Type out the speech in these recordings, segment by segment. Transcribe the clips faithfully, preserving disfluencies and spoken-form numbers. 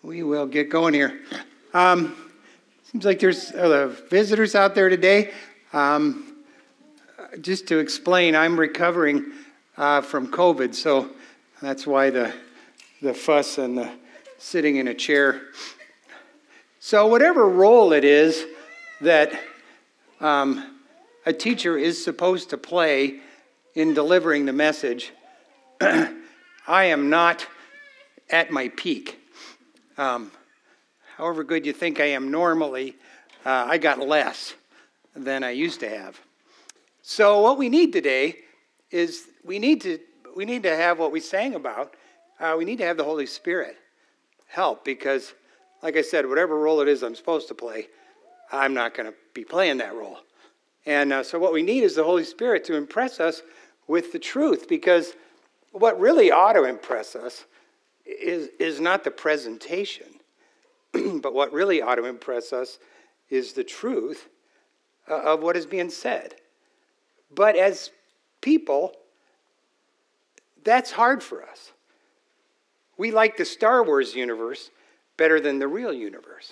We will get going here. Um, seems like there's uh, visitors out there today. Um, just to explain, I'm recovering uh, from COVID, so that's why the the fuss and the sitting in a chair. So whatever role it is that um, a teacher is supposed to play in delivering the message, I am not at my peak. Um, however good you think I am normally, uh, I got less than I used to have. So what we need today is we need to we need to have what we sang about. Uh, we need to have the Holy Spirit help because, like I said, whatever role it is I'm supposed to play, I'm not going to be playing that role. And uh, so what we need is the Holy Spirit to impress us with the truth, because what really ought to impress us is, is not the presentation, but what really ought to impress us is the truth uh, of what is being said. But as people, that's hard for us. We like the Star Wars universe better than the real universe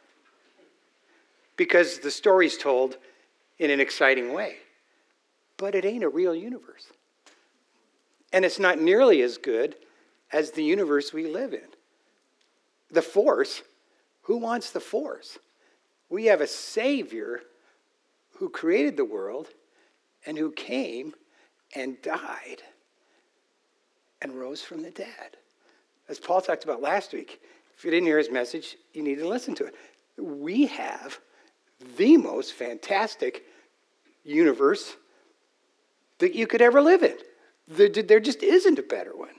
because the story's told in an exciting way. But it ain't a real universe. And it's not nearly as good as the universe we live in. The Force, who wants the Force? We have a Savior who created the world and who came and died and rose from the dead. As Paul talked about last week, if you didn't hear his message, you need to listen to it. We have the most fantastic universe that you could ever live in. There just isn't a better one.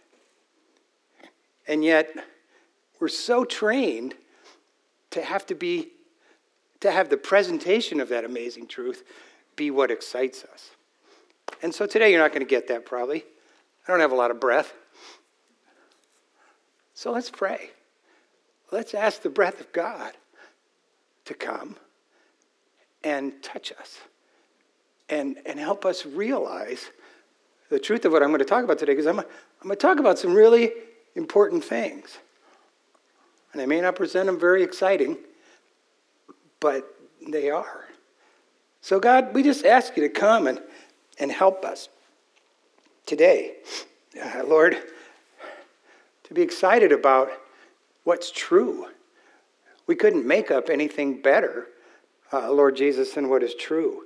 And yet, we're so trained to have to be, to have the presentation of that amazing truth be what excites us. And so today you're not going to get that probably. I don't have a lot of breath. So let's pray. Let's ask the breath of God to come and touch us and, and help us realize the truth of what I'm going to talk about today, because I'm, I'm going to talk about some really important things. And I may not present them very exciting, but they are. So God, we just ask you to come and, and help us today. Uh, Lord, to be excited about what's true. We couldn't make up anything better, uh, Lord Jesus, than what is true.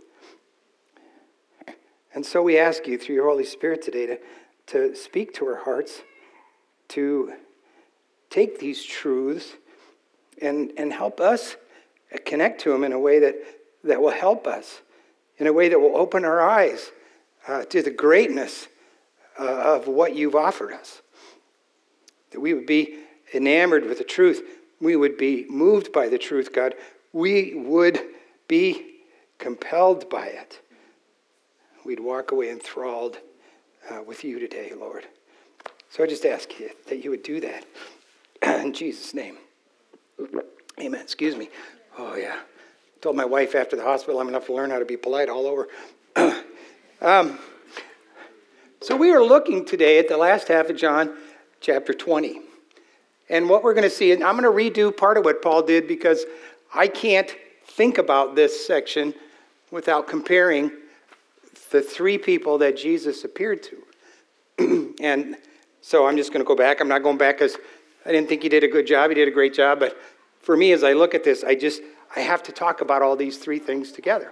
And so we ask you through your Holy Spirit today to, to speak to our hearts, to take these truths and, and help us connect to them in a way that, that will help us, in a way that will open our eyes uh, to the greatness uh, of what you've offered us. That we would be enamored with the truth. We would be moved by the truth, God. We would be compelled by it. We'd walk away enthralled uh, with you today, Lord. So I just ask you that you would do that. In Jesus' name. Amen. Excuse me. Oh, yeah. I told my wife after the hospital I'm going to have to learn how to be polite all over. um, so we are looking today at the last half of John chapter twenty. And what we're going to see, and I'm going to redo part of what Paul did because I can't think about this section without comparing the three people that Jesus appeared to. And so I'm just going to go back. I'm not going back because I didn't think he did a good job. He did a great job. But for me, as I look at this, I just, I have to talk about all these three things together.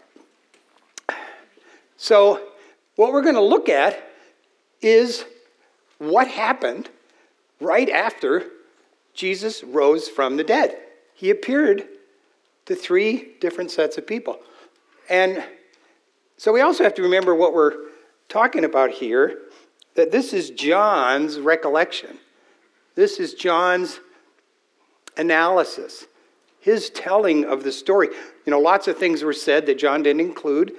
So what we're going to look at is what happened right after Jesus rose from the dead. He appeared to three different sets of people. And so we also have to remember what we're talking about here, that this is John's recollection. This is John's analysis, his telling of the story. You know, lots of things were said that John didn't include.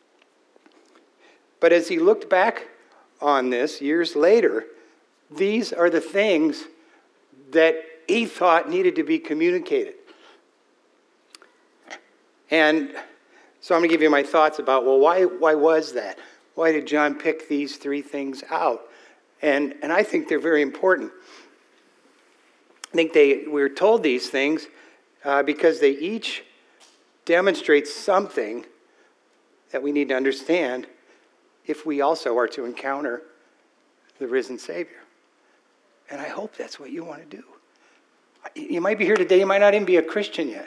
But as he looked back on this years later, these are the things that he thought needed to be communicated. And so I'm going to give you my thoughts about, well, why why was that? Why did John pick these three things out? And, and I think they're very important. I think they we're told these things uh, because they each demonstrate something that we need to understand if we also are to encounter the risen Savior. And I hope that's what you want to do. You might be here today, you might not even be a Christian yet.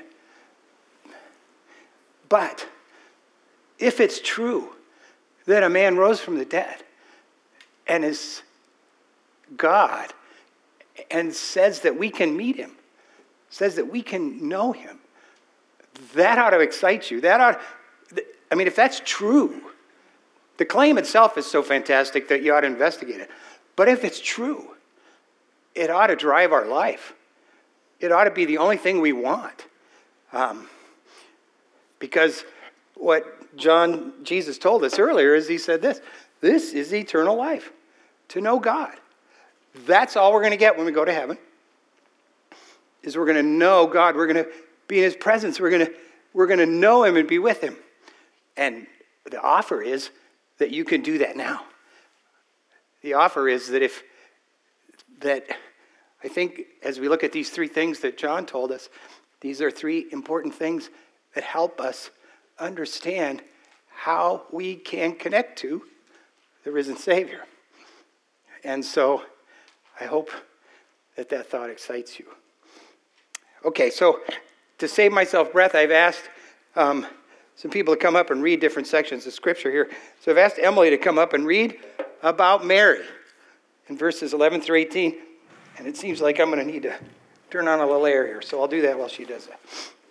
But if it's true that a man rose from the dead and is God and says that we can meet him, says that we can know him, that ought to excite you. That ought, I mean, if that's true, the claim itself is so fantastic that you ought to investigate it. But if it's true, it ought to drive our life. It ought to be the only thing we want. Um, because what John, Jesus told us earlier is he said this, this is eternal life, to know God. That's all we're going to get when we go to heaven, is we're going to know God. We're going to be in his presence. We're going to, we're going to know him and be with him. And the offer is that you can do that now. The offer is that if, that I think as we look at these three things that John told us, these are three important things that help us understand how we can connect to the risen Savior. And so I hope that that thought excites you. Okay, so to save myself breath, I've asked um, some people to come up and read different sections of Scripture here. So I've asked Emily to come up and read about Mary in verses eleven through eighteen. And it seems like I'm going to need to turn on a little air here, so I'll do that while she does that.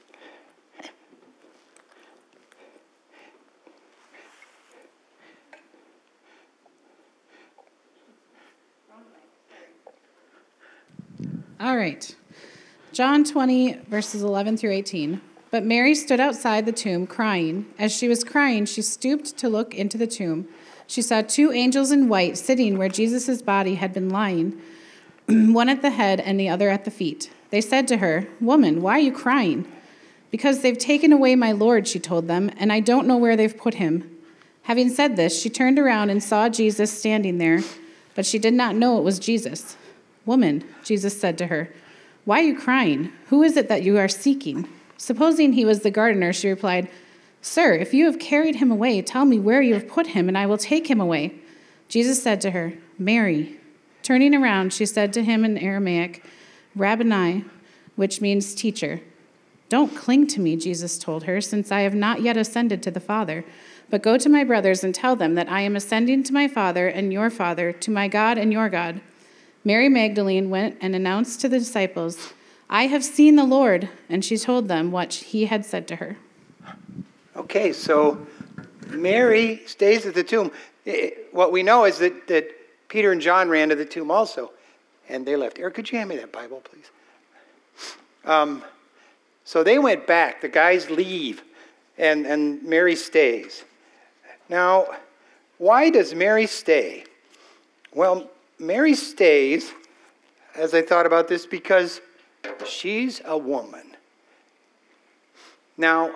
All right. John twenty, verses eleven through eighteen. But Mary stood outside the tomb crying. As she was crying, she stooped to look into the tomb. She saw two angels in white sitting where Jesus' body had been lying, one at the head and the other at the feet. They said to her, "Woman, why are you crying?" "Because they've taken away my Lord," she told them, "and I don't know where they've put him." Having said this, she turned around and saw Jesus standing there, but she did not know it was Jesus. "Woman," Jesus said to her, "why are you crying? Who is it that you are seeking?" Supposing he was the gardener, she replied, "Sir, if you have carried him away, tell me where you have put him, and I will take him away." Jesus said to her, "Mary." Turning around, she said to him in Aramaic, "Rabboni," which means teacher. "Don't cling to me," Jesus told her, "since I have not yet ascended to the Father. But go to my brothers and tell them that I am ascending to my Father and your Father, to my God and your God." Mary Magdalene went and announced to the disciples, "I have seen the Lord," and she told them what he had said to her. Okay, so Mary stays at the tomb. What we know is that, that Peter and John ran to the tomb also, and they left. Eric, could you hand me that Bible, please? Um, so they went back. The guys leave, and, and Mary stays. Now, why does Mary stay? Well, Mary stays, as I thought about this, because she's a woman. Now,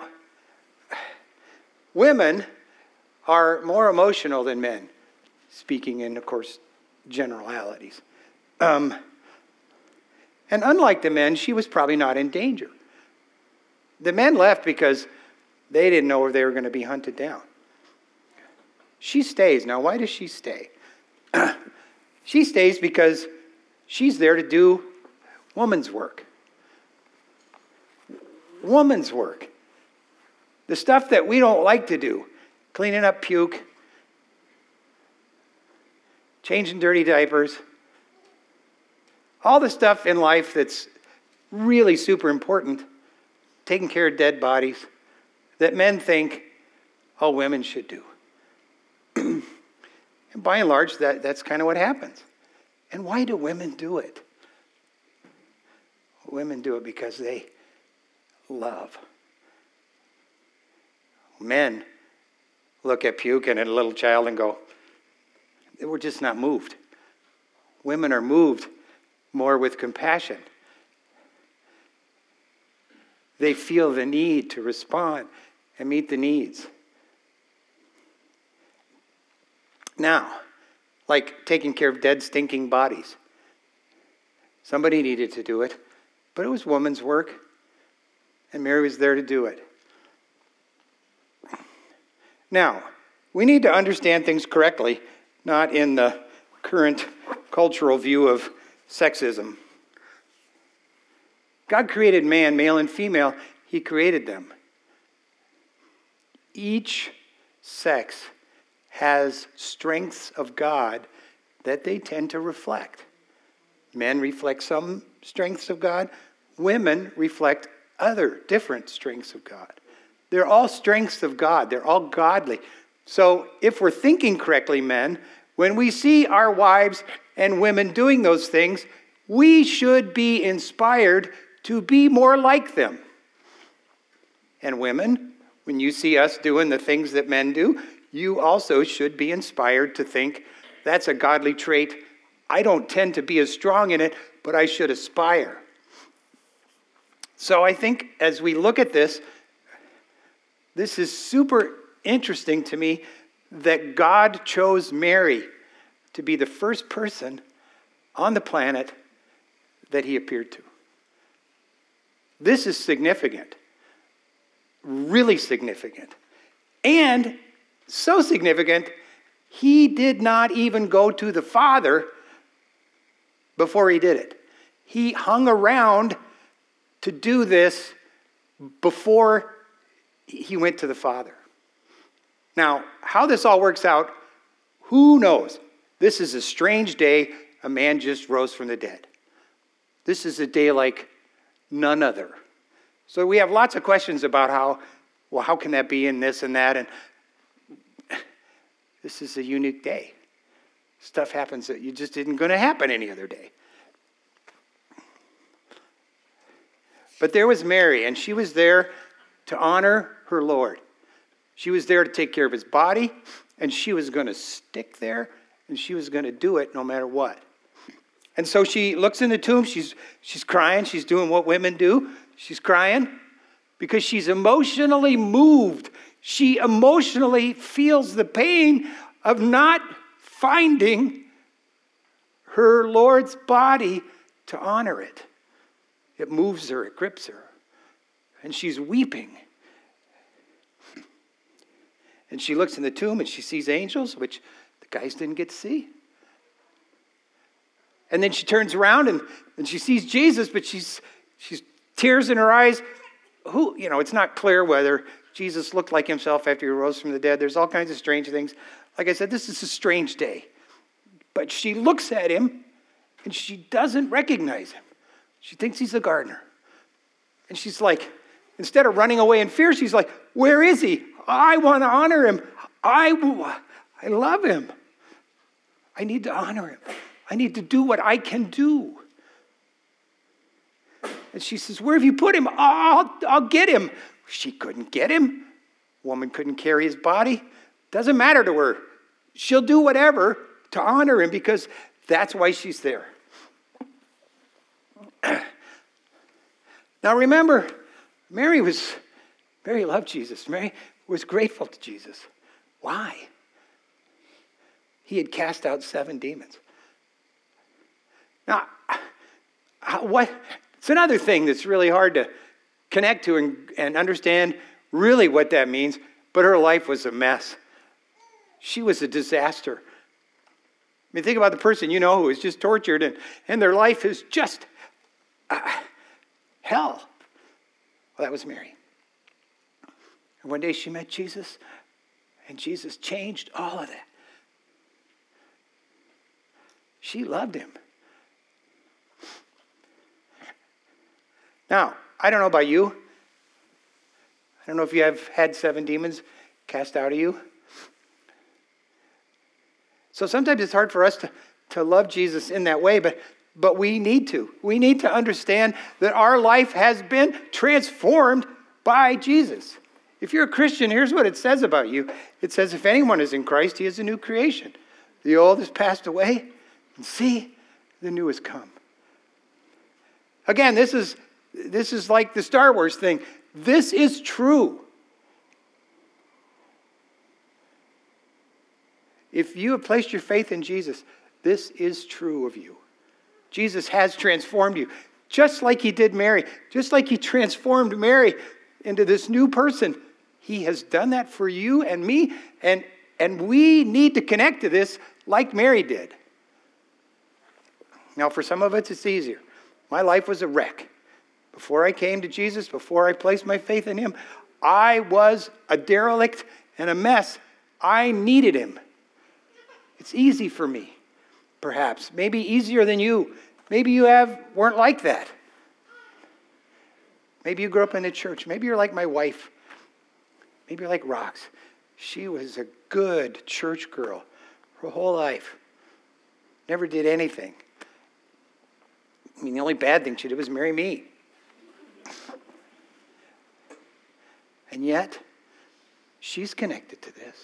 women are more emotional than men, speaking in, of course, generalities. Um, and unlike the men, she was probably not in danger. The men left because they didn't know if they were going to be hunted down. She stays. Now, why does she stay? She stays because she's there to do woman's work. Woman's work. The stuff that we don't like to do. Cleaning up puke. Changing dirty diapers. All the stuff in life that's really super important. Taking care of dead bodies. That men think, oh, women should do. And by and large, that, that's kind of what happens. And why do women do it? Women do it because they love. Men look at puke and at a little child and go, we're just not moved. Women are moved more with compassion. They feel the need to respond and meet the needs. Now, like taking care of dead, stinking bodies. Somebody needed to do it. but it was woman's work, and Mary was there to do it. Now, we need to understand things correctly, not in the current cultural view of sexism. God created man, male and female. He created them. Each sex has strengths of God that they tend to reflect. Men reflect some strengths of God. Women reflect other different strengths of God. They're all strengths of God. They're all godly. So if we're thinking correctly, men, when we see our wives and women doing those things, we should be inspired to be more like them. And women, when you see us doing the things that men do, you also should be inspired to think, that's a godly trait. I don't tend to be as strong in it, but I should aspire. So I think as we look at this, this is super interesting to me that God chose Mary to be the first person on the planet that he appeared to. This is significant, really significant. And so significant, he did not even go to the Father before he did it. He hung around to do this before he went to the Father. Now, how this all works out, who knows? This is a strange day. A man just rose from the dead. This is a day like none other. So we have lots of questions about how, well, how can that be in this and that? And this is a unique day. Stuff happens that you just isn't going to happen any other day. But there was Mary, and she was there to honor her Lord. She was there to take care of his body, and she was going to stick there, and she was going to do it no matter what. And so she looks in the tomb. She's, she's crying. She's doing what women do. She's crying because she's emotionally moved. She emotionally feels the pain of not finding her Lord's body to honor it. It moves her. It grips her. And she's weeping. And she looks in the tomb and she sees angels, which the guys didn't get to see. And then she turns around and, and she sees Jesus, but she's she's tears in her eyes. Who, you know, it's not clear whether Jesus looked like himself after he rose from the dead. There's all kinds of strange things. Like I said, this is a strange day. But she looks at him and she doesn't recognize him. She thinks he's the gardener. And she's like, instead of running away in fear, she's like, where is he? I want to honor him. I, I love him. I need to honor him. I need to do what I can do. And she says, where have you put him? I'll, I'll get him. She couldn't get him. Woman couldn't carry his body. Doesn't matter to her. She'll do whatever to honor him because that's why she's there. Now remember, Mary was, Mary loved Jesus. Mary was grateful to Jesus. Why? He had cast out seven demons. Now, what? It's another thing that's really hard to connect to and, and understand really what that means, but her life was a mess. She was a disaster. I mean, think about the person you know who is just tortured and, and their life is just uh, hell. Well, that was Mary. And one day she met Jesus, and Jesus changed all of that. She loved him. Now, I don't know about you. I don't know if you have had seven demons cast out of you. So sometimes it's hard for us to, to love Jesus in that way, but, but we need to. We need to understand that our life has been transformed by Jesus. If you're a Christian, here's what it says about you. It says, if anyone is in Christ, he is a new creation. The old has passed away, and see, the new has come. Again, this is this is like the Star Wars thing. This is true. If you have placed your faith in Jesus, this is true of you. Jesus has transformed you. just like he did Mary, just like he transformed Mary into this new person. He has done that for you and me, and, and we need to connect to this like Mary did. Now, for some of us, it's easier. My life was a wreck. Before I came to Jesus, before I placed my faith in him, I was a derelict and a mess. I needed him. It's easy for me, perhaps. Maybe easier than you. Maybe you have weren't like that. Maybe you grew up in the church. Maybe you're like my wife. Maybe you're like Rox. She was a good church girl her whole life. Never did anything. I mean, the only bad thing she did was marry me. And yet, she's connected to this.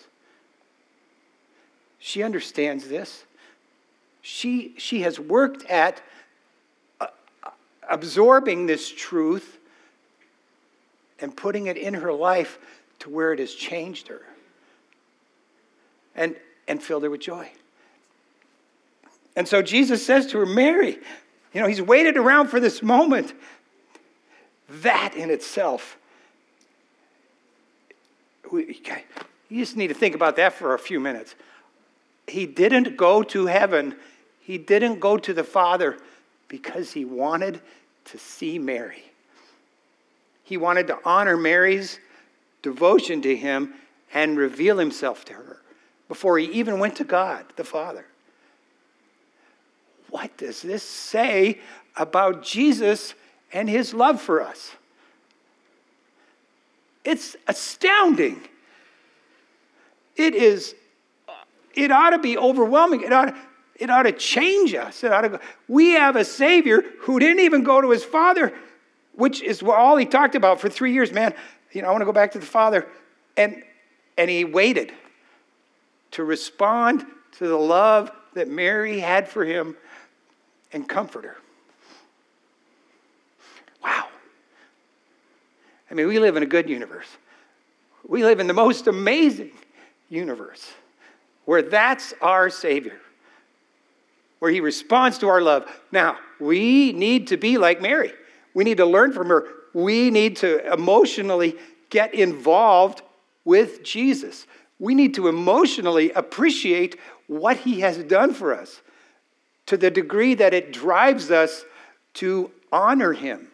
She understands this. She, she has worked at uh, absorbing this truth and putting it in her life to where it has changed her and, and filled her with joy. And so Jesus says to her, Mary, you know, he's waited around for this moment. That in itself, we, you just need to think about that for a few minutes. He didn't go to heaven. He didn't go to the Father because he wanted to see Mary. He wanted to honor Mary's devotion to him and reveal himself to her before he even went to God, the Father. What does this say about Jesus and his love for us? It's astounding. It is, it ought to be overwhelming. It ought to, it ought to change us. It ought to go. We have a Savior who didn't even go to his Father, which is all he talked about for three years. Man, you know, I want to go back to the Father. And, and he waited to respond to the love that Mary had for him and comfort her. Wow. I mean, we live in a good universe. We live in the most amazing universe where that's our Savior, where he responds to our love. Now, we need to be like Mary. We need to learn from her. We need to emotionally get involved with Jesus. We need to emotionally appreciate what he has done for us to the degree that it drives us to honor him,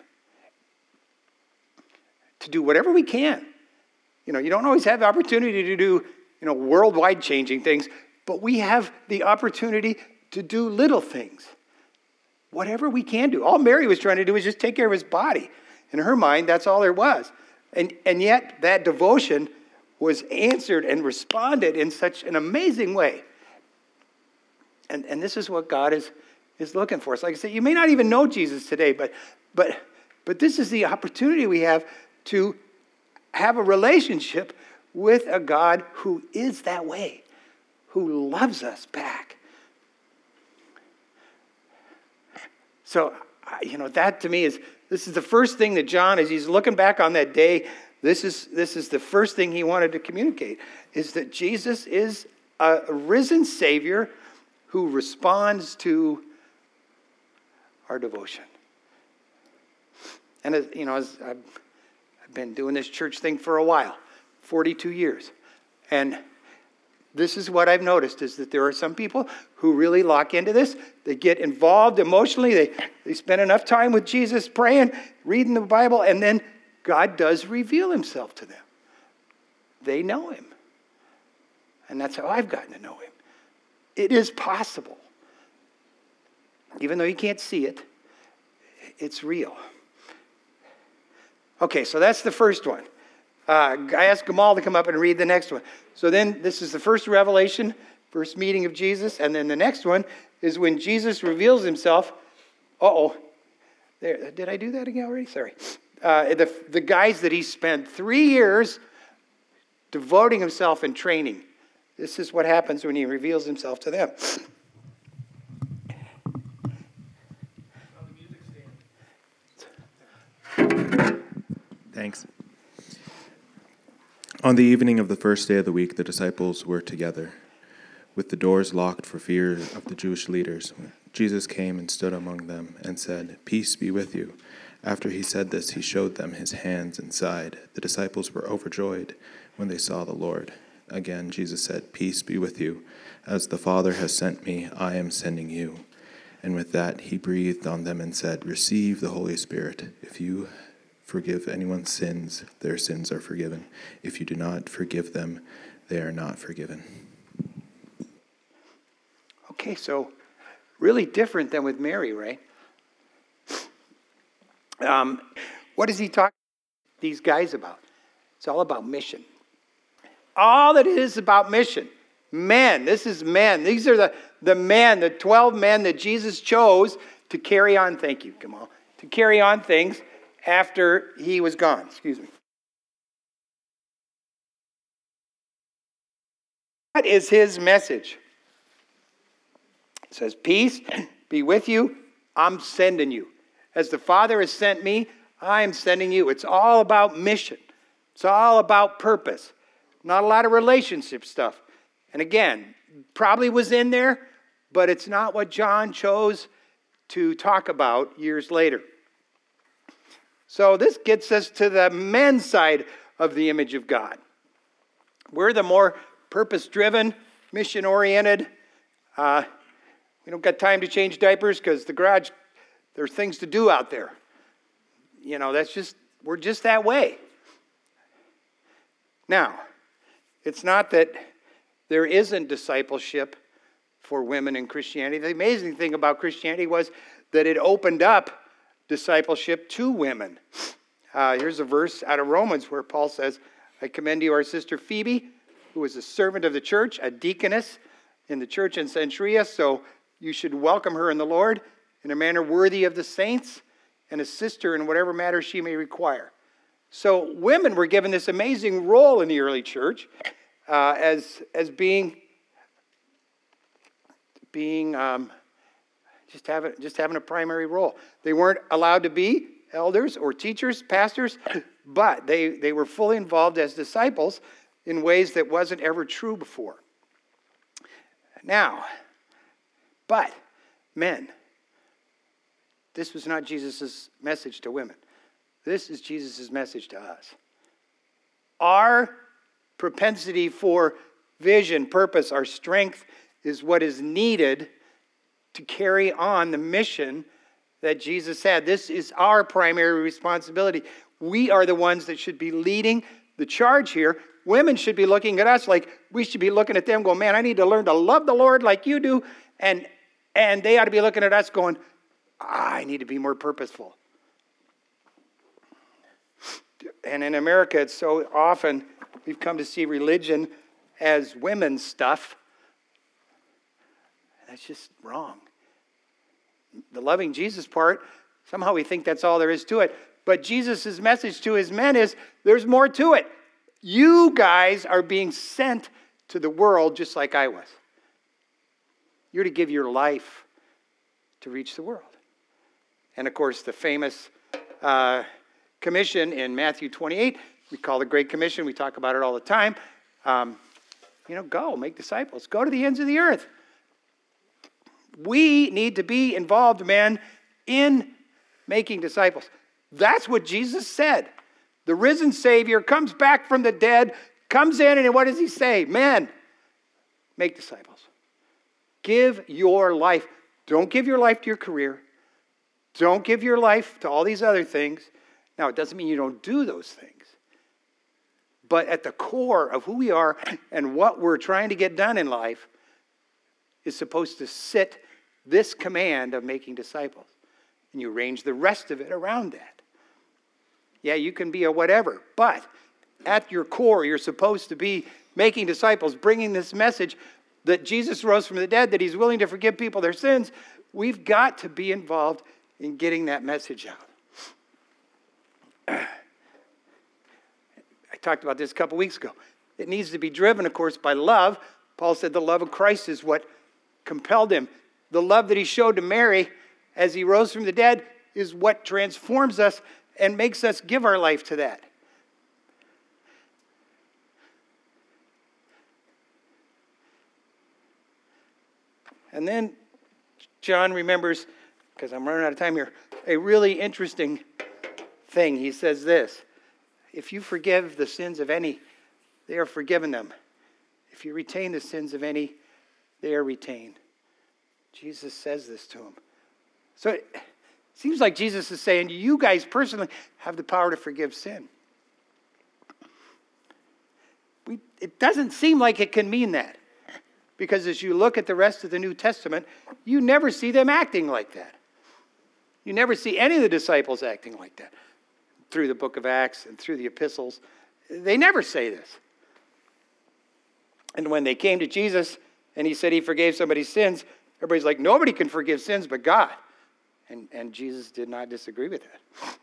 to do whatever we can. You know, you don't always have the opportunity to do, you know, worldwide changing things, but we have the opportunity to do little things. Whatever we can do. All Mary was trying to do was just take care of his body. In her mind, that's all there was. And, and yet, that devotion was answered and responded in such an amazing way. And, and this is what God is, is looking for. So like I said, you may not even know Jesus today, but, but, but this is the opportunity we have to have a relationship with a God who is that way, who loves us back. So, you know, that to me is, this is the first thing that John, as he's looking back on that day, this is, this is the first thing he wanted to communicate, is that Jesus is a risen Savior who responds to our devotion. And, as, you know, as I've, I've been doing this church thing for a while, forty-two years. And this is what I've noticed, is that there are some people who really lock into this. They get involved emotionally. They, they spend enough time with Jesus praying, reading the Bible, and then God does reveal himself to them. They know him. And that's how I've gotten to know him. It is possible. Even though you can't see it, it's real. Okay, so that's the first one. Uh, I asked Gamal to come up and read the next one. So then this is the first revelation, first meeting of Jesus. And then the next one is when Jesus reveals himself. Uh-oh. There, did I do that again already? Sorry. Uh, the, the guys that he spent three years devoting himself and training. This is what happens when he reveals himself to them. Thanks. On the evening of the first day of the week, the disciples were together. with the doors locked for fear of the Jewish leaders. Jesus came and stood among them and said, "Peace be with you." After he said this, he showed them his hands and side. The disciples were overjoyed when they saw the Lord. Again, Jesus said, "Peace be with you. As the Father has sent me, I am sending you." And with that, he breathed on them and said, "Receive the Holy Spirit. If you forgive anyone's sins, their sins are forgiven. If you do not forgive them, they are not forgiven." Okay, so really different than with Mary, right? Um, what does he talk to these guys about? It's all about mission. All that it is about mission. Men, this is men. These are the, the men, the twelve men that Jesus chose to carry on, thank you, Kamal, to carry on things after he was gone. Excuse me. What is his message? It says, "Peace be with you. I'm sending you. As the Father has sent me, I am sending you." It's all about mission. It's all about purpose. Not a lot of relationship stuff. And again, probably was in there, but it's not what John chose to talk about years later. So this gets us to the men's side of the image of God. We're the more purpose-driven, mission-oriented. Uh, we don't got time to change diapers because the garage, there's things to do out there. You know, that's just, we're just that way. Now, it's not that there isn't discipleship for women in Christianity. The amazing thing about Christianity was that it opened up discipleship to women. Uh, here's a verse out of Romans where Paul says, "I commend you our sister Phoebe, who was a servant of the church, a deaconess in the church in Cenchrea, so you should welcome her in the Lord in a manner worthy of the saints, and assist her in whatever matter she may require." So women were given this amazing role in the early church uh, as, as being, being um, just, having, just having a primary role. They weren't allowed to be elders or teachers, pastors, but they, they were fully involved as disciples in ways that wasn't ever true before. Now, but men, this was not Jesus' message to women. This is Jesus' message to us. Our propensity for vision, purpose, our strength is what is needed to carry on the mission that Jesus had. This is our primary responsibility. We are the ones that should be leading the charge here. Women should be looking at us like we should be looking at them going, "Man, I need to learn to love the Lord like you do." And, and they ought to be looking at us going, "I need to be more purposeful." And in America, it's so often we've come to see religion as women's stuff. That's just wrong. The loving Jesus part, somehow we think that's all there is to it. But Jesus' message to his men is, there's more to it. You guys are being sent to the world just like I was. You're to give your life to reach the world. And of course, the famous uh, commission in Matthew twenty-eight, we call the Great Commission. We talk about it all the time. Um, you know, go, make disciples. Go to the ends of the earth. We need to be involved, men, in making disciples. That's what Jesus said. The risen Savior comes back from the dead, comes in, and what does he say? Men, make disciples. Give your life. Don't give your life to your career. Don't give your life to all these other things. Now, it doesn't mean you don't do those things. But at the core of who we are and what we're trying to get done in life is supposed to sit this command of making disciples. And you arrange the rest of it around that. Yeah, you can be a whatever, but at your core, you're supposed to be making disciples, bringing this message that Jesus rose from the dead, that he's willing to forgive people their sins. We've got to be involved in getting that message out. I talked about this a couple weeks ago. It needs to be driven, of course, by love. Paul said the love of Christ is what compelled him. The love that he showed to Mary as he rose from the dead is what transforms us and makes us give our life to that. And then John remembers, because I'm running out of time here, a really interesting thing. He says this: if you forgive the sins of any, they are forgiven them. If you retain the sins of any, they are retained. Jesus says this to him. So it seems like Jesus is saying, you guys personally have the power to forgive sin. We, it doesn't seem like it can mean that. Because as you look at the rest of the New Testament, you never see them acting like that. You never see any of the disciples acting like that. Through the book of Acts and through the epistles, they never say this. And when they came to Jesus and he said he forgave somebody's sins, everybody's like, nobody can forgive sins but God. And, and Jesus did not disagree with that.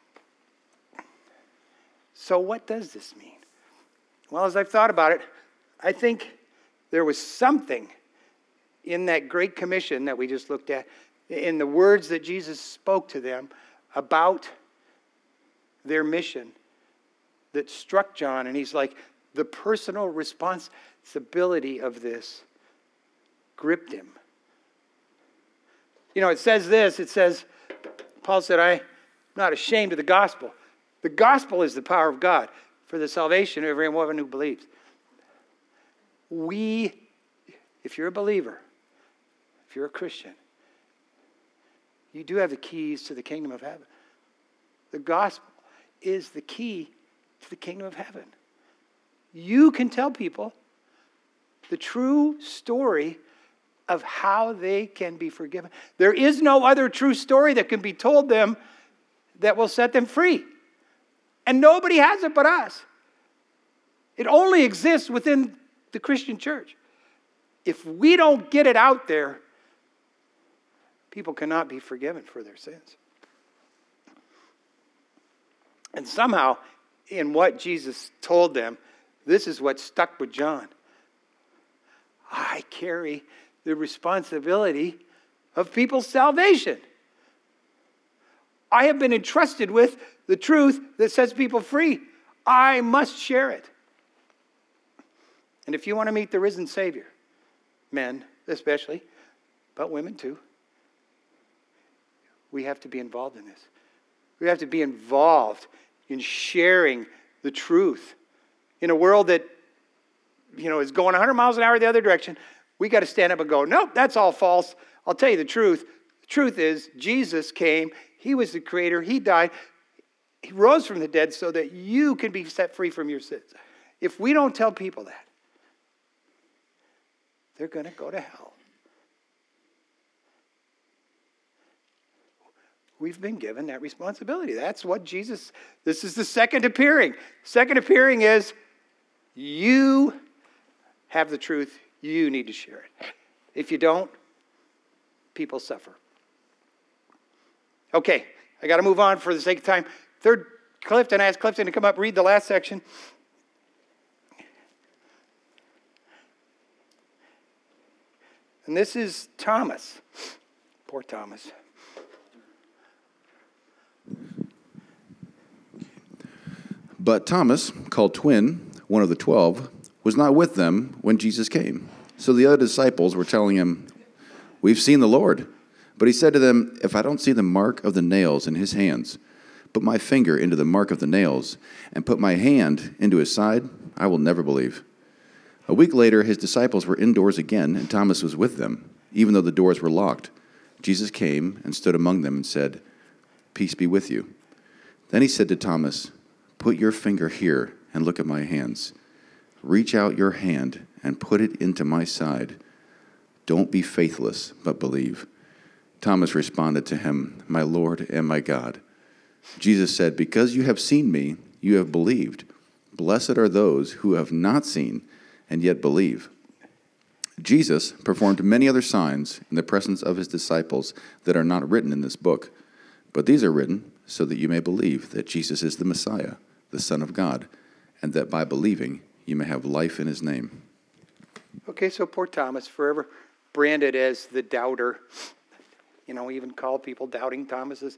So what does this mean? Well, as I've thought about it, I think there was something in that Great Commission that we just looked at, in the words that Jesus spoke to them about their mission, that struck John. And he's like, the personal responsibility of this gripped him. You know, it says this, it says, Paul said, I'm not ashamed of the gospel. The gospel is the power of God for the salvation of everyone who believes. We, if you're a believer, if you're a Christian, you do have the keys to the kingdom of heaven. The gospel is the key to the kingdom of heaven. You can tell people the true story of how they can be forgiven. There is no other true story that can be told them that will set them free. And nobody has it but us. It only exists within the Christian church. If we don't get it out there, people cannot be forgiven for their sins. And somehow, in what Jesus told them, this is what stuck with John. I carry the responsibility of people's salvation. I have been entrusted with the truth that sets people free. I must share it. And if you want to meet the risen Savior, men especially, but women too, we have to be involved in this. We have to be involved in sharing the truth. In a world that, you know, is going one hundred miles an hour the other direction, we got to stand up and go, nope, that's all false. I'll tell you the truth. The truth is, Jesus came. He was the creator. He died. He rose from the dead so that you can be set free from your sins. If we don't tell people that, they're going to go to hell. We've been given that responsibility. That's what Jesus, this is the second appearing. Second appearing is you have the truth. You need to share it. If you don't, people suffer. Okay, I got to move on for the sake of time. Third, Clifton, I asked Clifton to come up, read the last section. And this is Thomas. Poor Thomas. But Thomas, called Twin, one of the twelve, was not with them when Jesus came. So the other disciples were telling him, "We've seen the Lord." But he said to them, "If I don't see the mark of the nails in his hands, put my finger into the mark of the nails, and put my hand into his side, I will never believe." A week later, his disciples were indoors again, and Thomas was with them, even though the doors were locked. Jesus came and stood among them and said, "Peace be with you." Then he said to Thomas, "Put your finger here and look at my hands. Reach out your hand and put it into my side. Don't be faithless, but believe." Thomas responded to him, "My Lord and my God." Jesus said, "Because you have seen me, you have believed. Blessed are those who have not seen and yet believe." Jesus performed many other signs in the presence of his disciples that are not written in this book, but these are written so that you may believe that Jesus is the Messiah, the Son of God, and that by believing you may have life in his name. Okay, so poor Thomas, forever branded as the doubter. You know, we even call people doubting Thomases.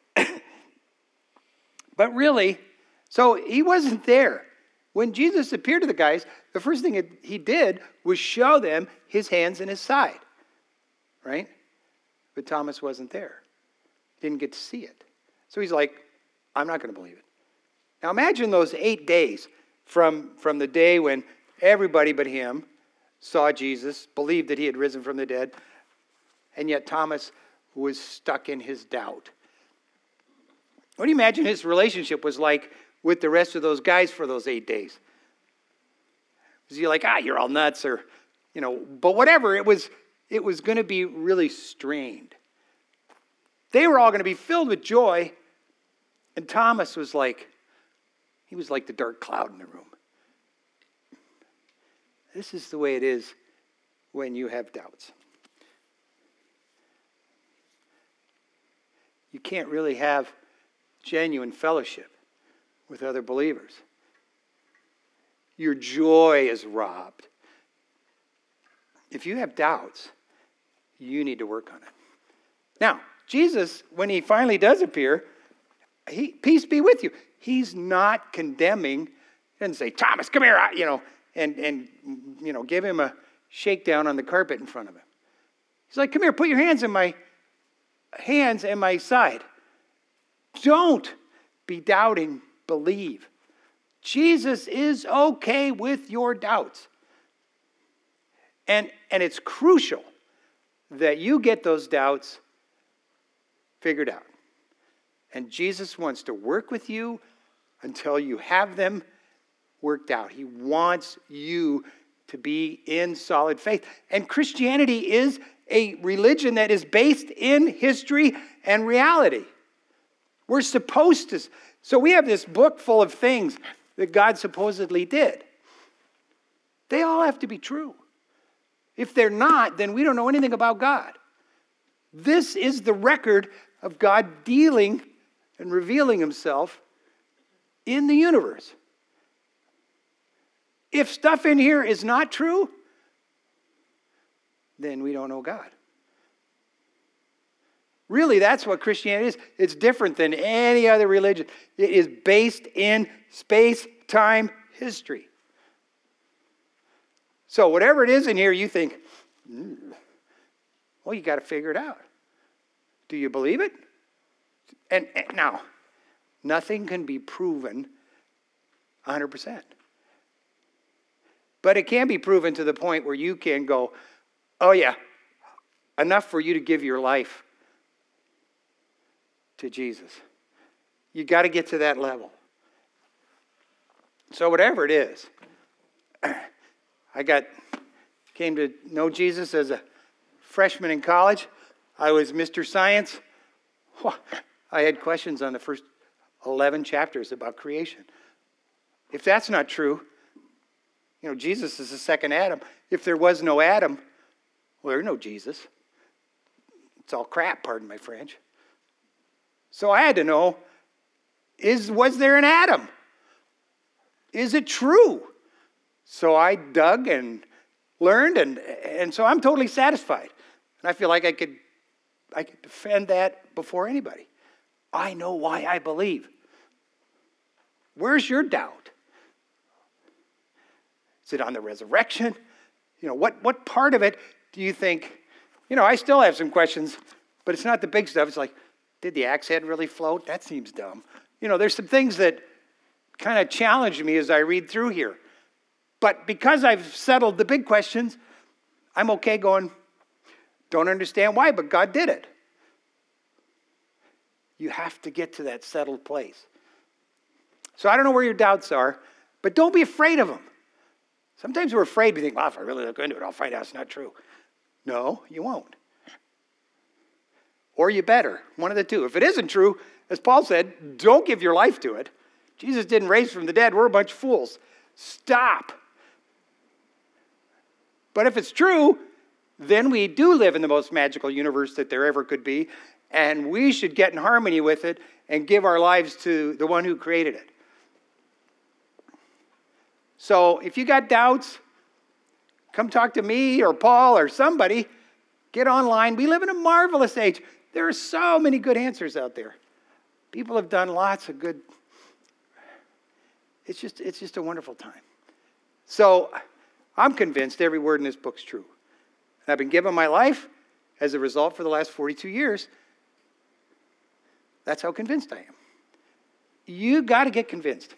But really, so he wasn't there. When Jesus appeared to the guys, the first thing he did was show them his hands and his side. right? But Thomas wasn't there. He didn't get to see it. So he's like, I'm not going to believe it. Now imagine those eight days from, from the day when everybody but him saw Jesus, believed that he had risen from the dead, and yet Thomas was stuck in his doubt. What do you imagine his relationship was like with the rest of those guys for those eight days? Was he like, ah, you're all nuts, or, you know, but whatever, it was, it was going to be really strained. They were all going to be filled with joy, and Thomas was like, he was like the dark cloud in the room. This is the way it is when you have doubts. You can't really have genuine fellowship with other believers. Your joy is robbed. If you have doubts, you need to work on it. Now, Jesus, when he finally does appear, he, peace be with you. He's not condemning. He doesn't say, Thomas, come here, you know, and, and you know, give him a shakedown on the carpet in front of him. He's like, come here, put your hands in my hands and my side. Don't be doubting, believe. Jesus is okay with your doubts. And, and it's crucial that you get those doubts figured out. And Jesus wants to work with you until you have them worked out. He wants you to be in solid faith. And Christianity is a religion that is based in history and reality. We're supposed to. So we have this book full of things that God supposedly did. They all have to be true. If they're not, then we don't know anything about God. This is the record of God dealing and revealing himself in the universe. If stuff in here is not true, then we don't know God. Really, that's what Christianity is. It's different than any other religion. It is based in space-time history. So whatever it is in here, you think, mm, well, you got to figure it out. Do you believe it? And, and now, nothing can be proven one hundred percent. But it can be proven to the point where you can go, oh yeah, enough for you to give your life to Jesus. You got to get to that level. So whatever it is, I got came to know Jesus as a freshman in college. I was Mister Science. I had questions on the first eleven chapters about creation. If that's not true, you know, Jesus is the second Adam. If there was no Adam, well, there's no Jesus. It's all crap, pardon my French. So I had to know, is was there an Adam? Is it true? So I dug and learned, and, and so I'm totally satisfied. And I feel like I could, I could defend that before anybody. I know why I believe. Where's your doubt? Is it on the resurrection? You know, what, what part of it do you think, you know, I still have some questions, but it's not the big stuff. It's like, did the axe head really float? That seems dumb. You know, there's some things that kind of challenge me as I read through here. But because I've settled the big questions, I'm okay going, don't understand why, but God did it. You have to get to that settled place. So I don't know where your doubts are, but don't be afraid of them. Sometimes we're afraid. We think, well, if I really look into it, I'll find out it's not true. No, you won't. Or you better. One of the two. If it isn't true, as Paul said, don't give your life to it. Jesus didn't raise from the dead. We're a bunch of fools. Stop. But if it's true, then we do live in the most magical universe that there ever could be, and we should get in harmony with it and give our lives to the one who created it. So if you got doubts, come talk to me or Paul or somebody. Get online. We live in a marvelous age. There are so many good answers out there. People have done lots of good. It's just, it's just a wonderful time. So I'm convinced every word in this book's true. And I've been given my life, as a result, for the last forty-two years, that's how convinced I am. You got to get convinced.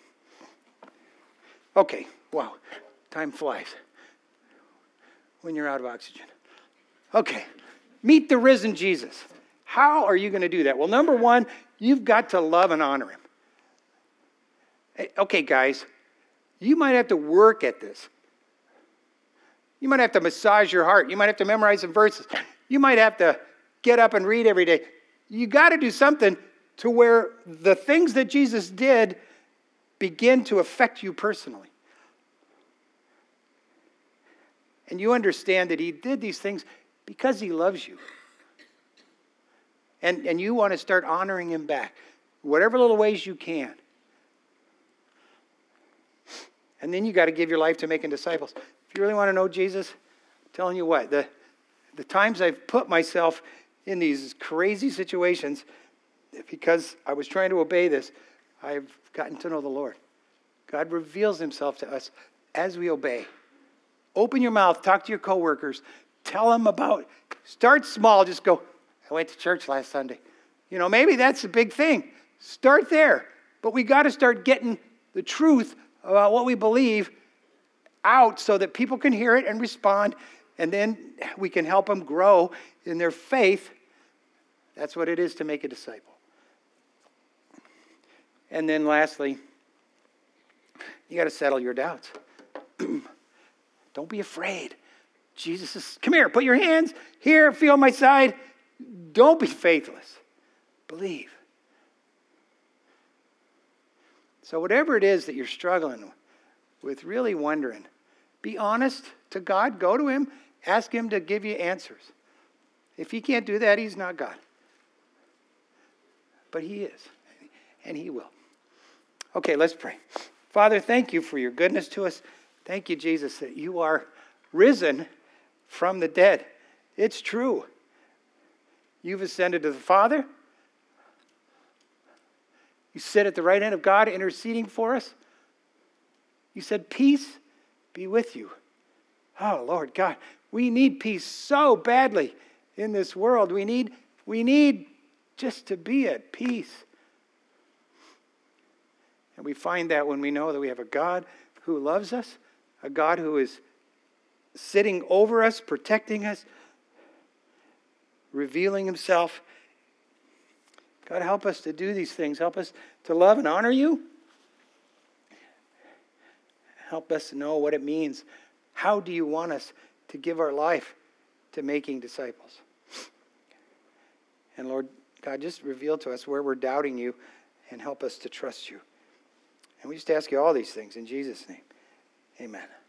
Okay, wow, time flies when you're out of oxygen. Okay, meet the risen Jesus. How are you going to do that? Well, number one, you've got to love and honor him. Okay, guys, you might have to work at this. You might have to massage your heart. You might have to memorize some verses. You might have to get up and read every day. You got to do something to where the things that Jesus did begin to affect you personally. And you understand that he did these things because he loves you. And, and you want to start honoring him back, whatever little ways you can. And then you got to give your life to making disciples. If you really want to know Jesus, I'm telling you what, the, the times I've put myself in these crazy situations because I was trying to obey this, I've gotten to know the Lord. God reveals himself to us as we obey. Open your mouth, talk to your coworkers, tell them about, start small, just go, I went to church last Sunday. You know, maybe that's a big thing. Start there. But we got to start getting the truth about what we believe out so that people can hear it and respond, and then we can help them grow in their faith. That's what it is to make a disciple. And then lastly, you got to settle your doubts. Don't be afraid. Jesus is, come here, put your hands here, feel my side. Don't be faithless. Believe. So whatever it is that you're struggling with, really wondering, be honest to God. Go to him. Ask him to give you answers. If he can't do that, he's not God. But he is, and he will. Okay, let's pray. Father, thank you for your goodness to us. Thank you, Jesus, that you are risen from the dead. It's true. You've ascended to the Father. You sit at the right hand of God interceding for us. You said, peace be with you. Oh, Lord God, we need peace so badly in this world. We need, we need just to be at peace. And we find that when we know that we have a God who loves us, a God who is sitting over us, protecting us, revealing himself. God, help us to do these things. Help us to love and honor you. Help us to know what it means. How do you want us to give our life to making disciples? And Lord God, just reveal to us where we're doubting you and help us to trust you. And we just ask you all these things in Jesus' name. Amen.